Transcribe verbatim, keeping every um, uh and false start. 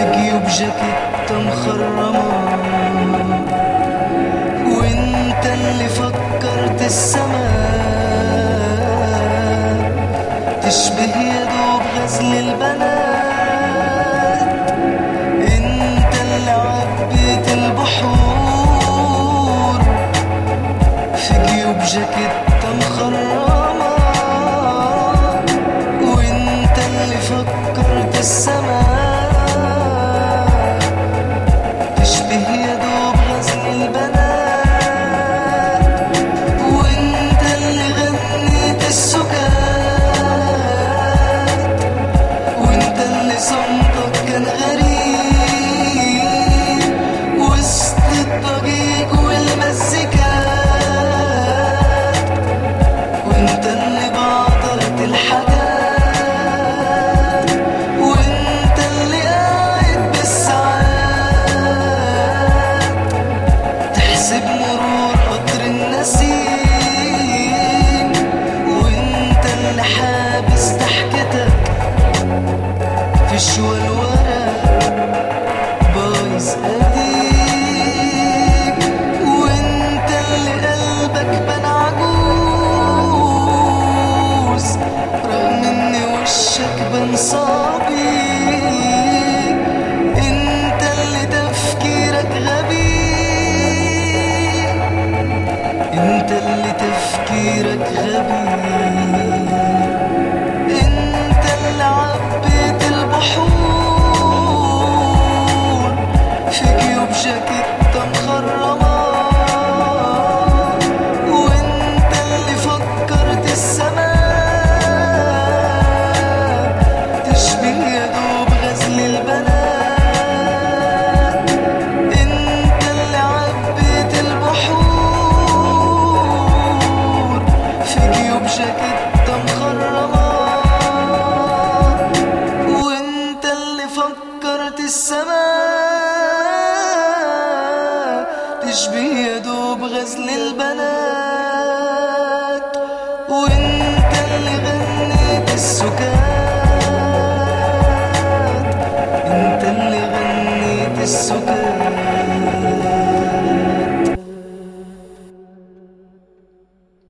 جيوب جاكيتة مخرمة، وانت اللي فكرت السماء تشبه يدوب غزل البنات. انت اللي عبيت البحور في جيوب جاكيتة مخرمة، وانت اللي فكرت السماء تشبه يدوب غزل البنات. وانت اللي غنيت السكات، وانت اللي صمتك كان غريب وسط الضجيج والمزيكات. وانت اللي بعطرت الحاجات، وانت اللي قاعد بالساعات تحسب مرور قطر النسيم. وانت اللي حابس ضحكتك في شوى الورق بايظ قديم. وانت اللي قلبك بان عجوز رغم ان وشك بان صبي. انت اللي تفكيرك غبي، انت اللي تفكيرك غبي. انت اللي عبيت البحور في جيوب جاكيتة مخرمة، وانت اللي فكرت السماء تشبه يدوب غزل البنات. انت اللي عبيت البحور في جيوب جاكيتة مخرمة، وانت اللي فكرت السماء تشبه يدوب غزل البنات. وانت اللي غنيت السكات، انت اللي غنيت السكات.